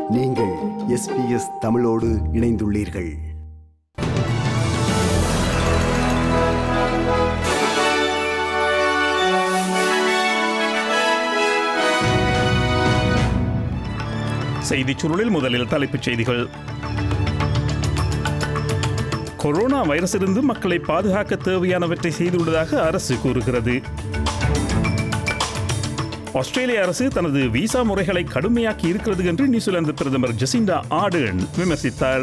நீங்கள் SBS தமிழோடு இணைந்துள்ளீர்கள். செய்திச் சுருளில் முதலில் தலைப்புச் செய்திகள். கொரோனா வைரஸிலிருந்து மக்களை பாதுகாக்க தேவையானவற்றை செய்துள்ளதாக அரசு கூறுகிறது. ஆஸ்திரேலிய அரசு தனது விசா முறைகளை கடுமையாக்கி இருக்கிறது என்று நியூசிலாந்து பிரதமர் ஜெசிண்டா ஆர்டர்ன் விமர்சித்தார்.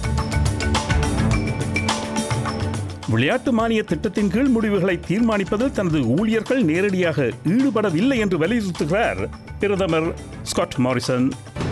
விளையாட்டு மானிய திட்டத்தின் கீழ் முடிவுகளை தீர்மானிப்பதில் தனது ஊழியர்கள் நேரடியாக ஈடுபடவில்லை என்று வலியுறுத்துகிறார் பிரதமர் ஸ்காட் மாரிசன்.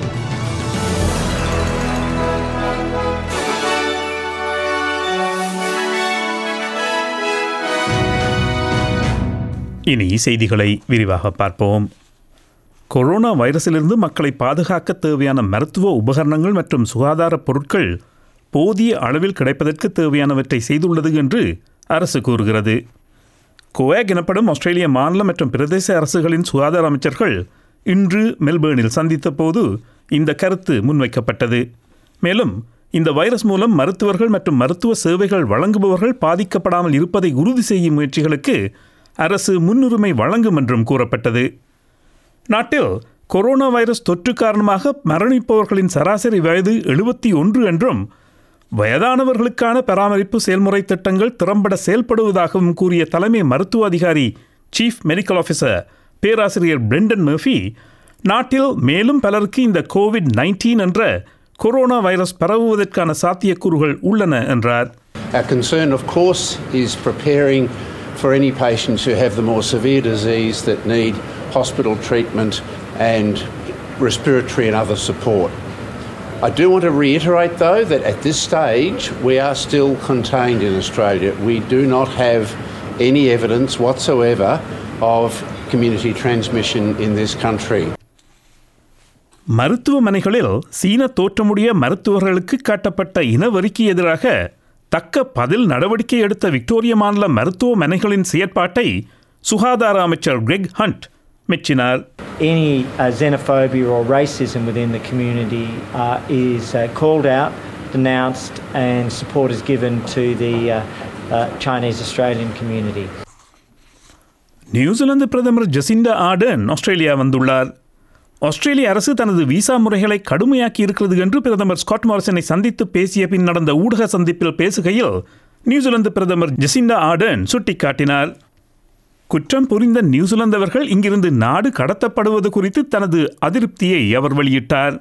இனி செய்திகளை விரிவாக பார்ப்போம். கொரோனா வைரஸிலிருந்து மக்களை பாதுகாக்க தேவையான மருத்துவ உபகரணங்கள் மற்றும் சுகாதார பொருட்கள் போதிய அளவில் கிடைப்பதற்கு தேவையானவற்றை செய்துள்ளது என்று அரசு கூறுகிறது. கோவாக் எனப்படும் ஆஸ்திரேலிய மாநில மற்றும் பிரதேச அரசுகளின் சுகாதார அமைச்சர்கள் இன்று மெல்பேர்னில் சந்தித்த போது இந்த கருத்து முன்வைக்கப்பட்டது. மேலும் இந்த வைரஸ் மூலம் மருத்துவர்கள் மற்றும் மருத்துவ சேவைகள் வழங்குபவர்கள் பாதிக்கப்படாமல் இருப்பதை உறுதி செய்யும் முயற்சிகளுக்கு அரசு முன்னுரிமை வழங்கும் என்றும் கூறப்பட்டது. நாட்டில் கொரோனா வைரஸ் தொற்று காரணமாக மரணிப்பவர்களின் சராசரி வயது 71 என்றும் வயதானவர்களுக்கான பராமரிப்பு செயல்முறை திட்டங்கள் திறம்பட செயல்படுவதாகவும் கூறிய தலைமை மருத்துவ அதிகாரி சீஃப் மெடிக்கல் ஆஃபீஸர் பேராசிரியர் பிரெண்டன் மர்ஃபி, நாட்டில் மேலும் பலருக்கு இந்த COVID-19 என்ற கொரோனா வைரஸ் பரவுவதற்கான சாத்தியக்கூறுகள் உள்ளன என்றார். Our concern, of course, is preparing for any patients who have the more severe disease that need hospital treatment and respiratory and other support. I do want to reiterate, though, that at this stage we are still contained in Australia. We do not have any evidence whatsoever of community transmission in this country. மருத்துவமனைகளில் சீன தோற்றமுடைய மருத்துவர்களுக்கு காட்டப்பட்ட இனவெறிக்கு எதிராக தக்க பதில் நடவடிக்கை எடுத்த Victoria மாநில மருத்துவமனைகளின் செயற்பாட்டை சுகாதார அமைச்சர் கிரெக் ஹண்ட் மெச்சினார். Any xenophobia or racism within the community is called out, denounced and support is given to the Chinese Australian community. New Zealand பிரதமர் ஜெசிண்டா ஆர்டர்ன் ஆஸ்திரேலியா வந்துள்ளார். ஆஸ்திரேலிய அரசு தனது விசா முறைகளை கடுமையாக்கி இருக்கிறது என்று பிரதமர் ஸ்காட் மாரிசனை சந்தித்து பேசிய பின் நடந்த ஊடக சந்திப்பில் பேசுகையில் நியூசிலாந்து பிரதமர் ஜெசிண்டா ஆர்டர்ன் சுட்டிக்காட்டினார். குற்றம் புரிந்த நியூசிலாந்தவர்கள் இங்கிருந்து நாடு கடத்தப்படுவது குறித்து தனது அதிருப்தியை அவர் வெளியிட்டார்.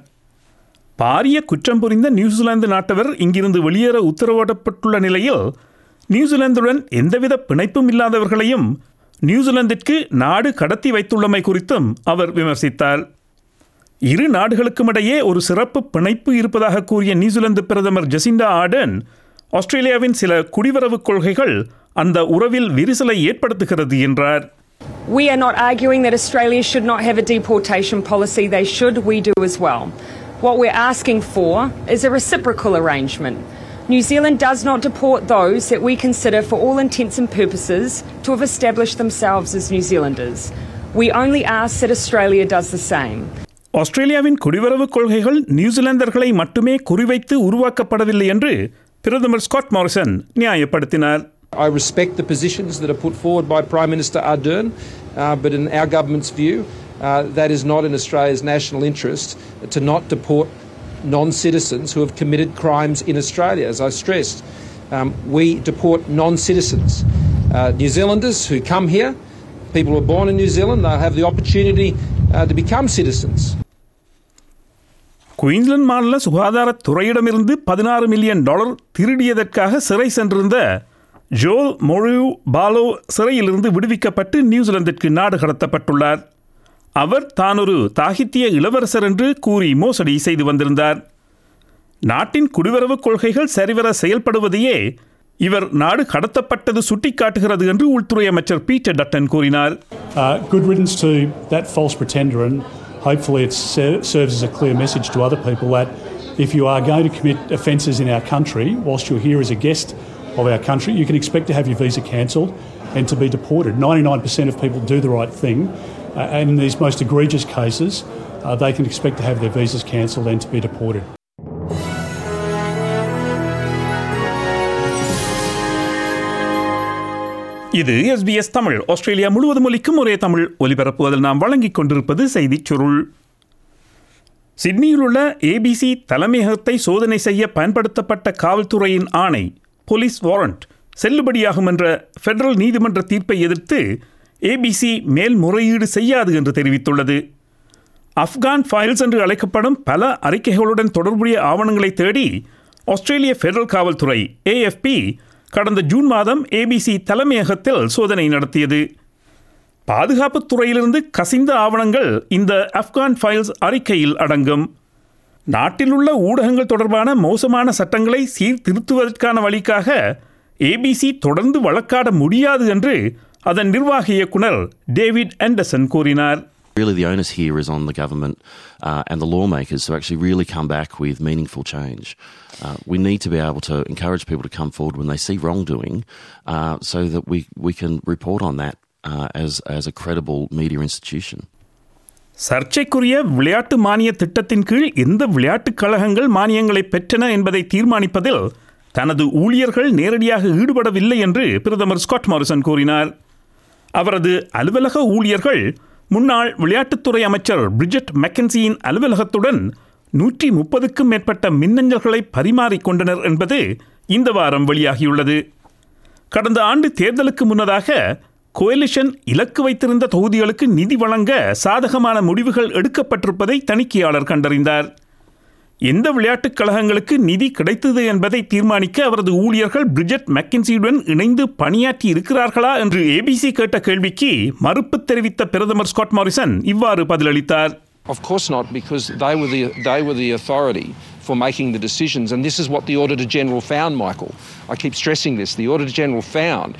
பாரிய குற்றம் புரிந்த நியூசிலாந்து நாட்டவர் இங்கிருந்து வெளியேற உத்தரவிடப்பட்டுள்ள நிலையில் நியூசிலாந்துடன் எந்தவித பிணைப்பும் இல்லாதவர்களையும் நியூசிலாந்திற்கு நாடு கடத்தி வைத்துள்ளமை குறித்தும் அவர் விமர்சித்தார். இரு நாடுகளுக்கும் இடையே ஒரு சிறப்பு பிணைப்பு இருப்பதாக கூறிய நியூசிலாந்து பிரதமர் ஜெசிண்டா ஆர்டர்ன், ஆஸ்திரேலியாவின் சில குடிவரவு கொள்கைகள் அந்த உறவில் விரிசலை ஏற்படுத்துகிறது என்றார். We are not arguing that Australia should not have a deportation policy. They should. We do as well. What we're asking for is a reciprocal arrangement. New Zealand does not deport those that we consider for all intents and purposes to have established themselves as New Zealanders. We only ask that Australia does the same. ஆஸ்திரேலியாவின் குடிவரவு கொள்கைகள் நியூசிலாந்தர்களை மட்டுமே குறிவைத்து உருவாக்கப்படவில்லை என்று பிரதமர் Scott Morrison நியாயப்படுத்தினார். I respect the positions that are put forward by Prime Minister Ardern, but in our government's view, that is not in Australia's national interest to not deport non-citizens who have committed crimes in Australia. As I stressed, we deport non-citizens. New Zealanders who come here, people who are born in New Zealand, they'll have the opportunity to become citizens. Queensland மாநில சுகாதாரத்துறையிடமிருந்து $16 million திருடியதற்காக சிறை சென்றிருந்த ஜோல் மொரியூ பாலோ சிறையிலிருந்து விடுவிக்கப்பட்டு நியூசிலாந்திற்கு நாடு கடத்தப்பட்டுள்ளார். அவர் தான் ஒரு தாகித்திய இளவரசர் என்று கூறி மோசடி செய்து வந்திருந்தார். நாட்டின் குடிவரவு கொள்கைகள் சரிவர செயல்படுவதையே இவர் நாடு கடத்தப்பட்டது சுட்டிக்காட்டுகிறது என்று உள்துறை அமைச்சர் பீட்டர் டட்டன் கூறினார். Good riddance to that false pretender, and hopefully it serves as a clear message to other people that if you are going to commit offences in our country whilst you're here as a guest of our country, you can expect to have your visa cancelled and to be deported. 99% of people do the right thing, and in these most egregious cases, they can expect to have their visas cancelled and to be deported. இது SBS தமிழ். Australia முழுவதும் ஒலிக்கும் ஒரே தமிழ் ஒலிபரப்புவதில் நாம் வழங்கிக் கொண்டிருப்பது செய்திச் சுருள். சிட்னியில் உள்ள ABC தலைமையகத்தை சோதனை செய்ய பயன்படுத்தப்பட்ட காவல்துறையின் ஆணை போலீஸ் வாரண்ட் செல்லுபடியாகும் என்ற ஃபெடரல் நீதிமன்ற தீர்ப்பை எதிர்த்து ABC மேல்முறையீடு செய்யாது என்று தெரிவித்துள்ளது. ஆப்கான் ஃபைல்ஸ் என்று அழைக்கப்படும் பல அறிக்கைகளுடன் தொடர்புடைய ஆவணங்களை தேடி ஆஸ்திரேலிய ஃபெடரல் காவல்துறை AFP கடந்த ஜூன் மாதம் ABC தலைமையகத்தில் சோதனை நடத்தியது. பாதுகாப்புத் துறையிலிருந்து கசிந்த ஆவணங்கள் இந்த ஆப்கான் ஃபைல்ஸ் அறிக்கையில் அடங்கும். நாட்டில் உள்ள ஊடகங்கள் தொடர்பான மோசமான சட்டங்களை சீர்திருத்துவதற்கான வழிக்காக ABC தொடர்ந்து வழக்காட முடியாது என்று அதன் நிர்வாக இயக்குனர் டேவிட் ஆண்டர்சன் கூறினார். Really, the onus here is on the government and the lawmakers to actually really come back with meaningful change. We need to be able to encourage people to come forward when they see wrongdoing so that we can report on that as a credible media institution. சர்ச்சைக்குரிய விளையாட்டு மானிய திட்டத்தின் கீழ் எந்த விளையாட்டுக் கழகங்கள் மானியங்களை பெற்றன என்பதை தீர்மானிப்பதில் தனது ஊழியர்கள் நேரடியாக ஈடுபடவில்லை என்று பிரதமர் ஸ்காட் மாரிசன் கூறினார். அவரது அலுவலக ஊழியர்கள் முன்னாள் விளையாட்டுத்துறை அமைச்சர் பிரிஜெட் மெக்கன்சியின் அலுவலகத்துடன் 130க்கும் மேற்பட்ட மின்னஞ்சல்களை பரிமாறிக்கொண்டனர் என்பது இந்த வாரம் வெளியாகியுள்ளது. கடந்த ஆண்டு தேர்தலுக்கு முன்னதாக கோலிஷன் இலக்கு வைத்திருந்த தொகுதிகளுக்கு நிதி வழங்க சாதகமான முடிவுகள் எடுக்கப்பட்டிருப்பதை தணிக்கையாளர் கண்டறிந்தார். எந்த விளையாட்டுக் கழகங்களுக்கு நிதி கிடைத்தது என்பதை தீர்மானிக்க அவரது ஊழியர்கள் பிரிஜெட் மெக்கன்சியுடன் இணைந்து பணியாற்றி இருக்கிறார்களா என்று ABC கேட்ட கேள்விக்கு மறுப்பு தெரிவித்த பிரதமர் ஸ்காட் மாரிசன் இவ்வாறு பதிலளித்தார். Of course not, because they were the authority for making the decisions, and this is what the Auditor General found, Michael. I keep stressing this. The Auditor General found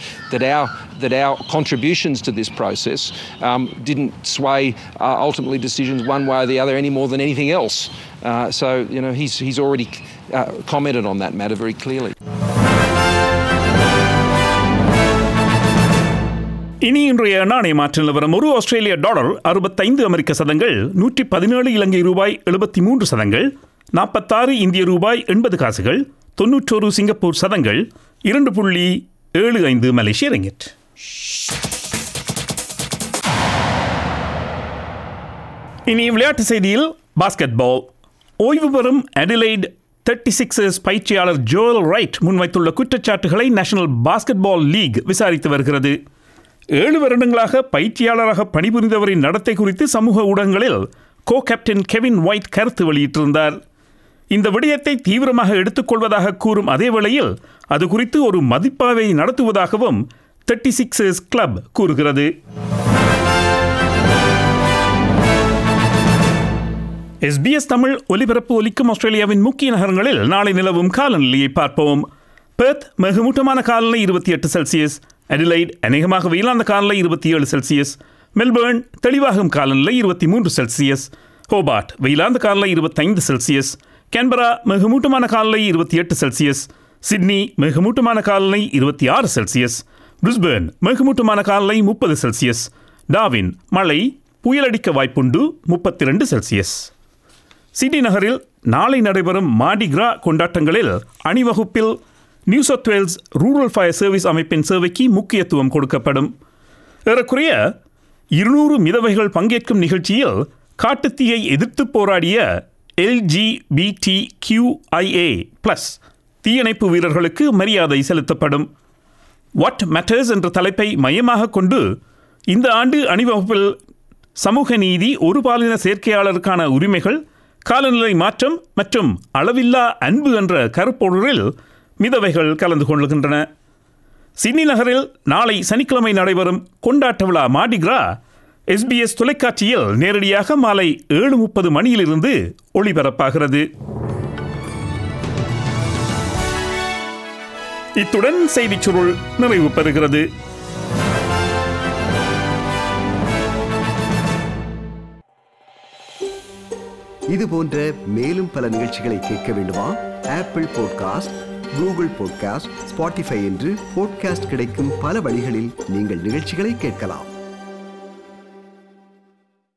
that our contributions to this process didn't sway ultimately decisions one way or the other any more than anything else. So you know he's already commented on that matter very clearly. இனி இன்றைய நாணய மாற்று நிலவரம். ஒரு ஆஸ்திரேலிய dollar 65 அமெரிக்க சதங்கள், 117 இலங்கை ரூபாய் 73 சதங்கள், 46 இந்திய ரூபாய் 80 காசுகள், 91 சிங்கப்பூர் சதங்கள், 2.75 மலேசிய ரிங்கிட். இனி விளையாட்டு செய்தியில் பாஸ்கெட் பால். ஓய்வு பெறும் அடிலைட் 36ers பயிற்சியாளர் ஜோயல் ரைட் முன்வைத்துள்ள குற்றச்சாட்டுகளை நேஷனல் பாஸ்கெட் பால் லீக் விசாரித்து வருகிறது. 7 வருடங்களாக பயிற்சியாளராக பணிபுரிந்தவரின் நடத்தை குறித்து சமூக ஊடகங்களில் கோ கேப்டன் கெவின் ஒயிட் கருத்து வெளியிட்டிருந்தார். இந்த விடயத்தை தீவிரமாக எடுத்துக்கொள்வதாக கூறும் அதே வேளையில் அது குறித்து ஒரு மதிப்பாய்வை நடத்துவதாகவும் 36ers கிளப் கூறுகிறது. SBS தமிழ் ஒலிபரப்பு ஒலிக்கும் ஆஸ்திரேலியாவின் முக்கிய நகரங்களில் நாளை நிலவும் காலநிலையை பார்ப்போம். பெர்த் மிகமூட்டமான காலநிலை 28 செல்சியஸ், அடிலைட் அநேகமாக வெயிலாந்த காலநிலை 27 செல்சியஸ், மெல்பர்ன் தெளிவாகும் காலநிலை 23 செல்சியஸ், ஹோபார்ட் வெயிலாந்த காலநிலை 25 செல்சியஸ், கேன்பரா மிகமூட்டமான காலநிலை 28 செல்சியஸ், சிட்னி மிகமூட்டமான காலநிலை 26 செல்சியஸ், பிரிஸ்பேர்ன் மிகமூட்டமான காலநிலை 30 செல்சியஸ், டார்வின் மழை புயலடிக்க வாய்ப்புண்டு 32 செல்சியஸ். சிட்னி நகரில் நாளை நடைபெறும் மார்டி கிரா கொண்டாட்டங்களில் அணிவகுப்பில் New South Wales Rural Fire Service அமைப்பின் சேவைக்கு முக்கியத்துவம் கொடுக்கப்படும். ஏறக்குறைய 200 மிதவைகள் பங்கேற்கும் நிகழ்ச்சியில் காட்டுத்தீயை எதிர்த்து போராடிய LGBTQIA+ தீயணைப்பு வீரர்களுக்கு மரியாதை செலுத்தப்படும். வாட் மேட்டர்ஸ் என்ற தலைப்பை மையமாக கொண்டு இந்த ஆண்டு அணிவகுப்பில் சமூக நீதி, ஒரு பாலின சேர்க்கையாளருக்கான உரிமைகள், காலநிலை மாற்றம் மற்றும் அளவில்லா அன்பு என்ற கருப்பொருளில் மிதவைகள் கலந்து கொள்கின்றன. சிட்னி நகரில் நாளை சனிக்கிழமை நடைபெறும் கொண்டாட்ட விழா மார்டி கிரா SBS தொலைக்காட்சியில் நேரடியாக மாலை 7:30 மணியிலிருந்து ஒளிபரப்பாகிறது. இத்துடன் செய்திச் சுருள் நிறைவு பெறுகிறது. இது போன்ற மேலும் பல நிகழ்ச்சிகளை கேட்க வேண்டுமா? Apple podcast, Google podcast, Spotify என்று பாட்காஸ்ட் கிடைக்கும் பல வழிகளில் நீங்கள் நிகழ்ச்சிகளை கேட்கலாம்.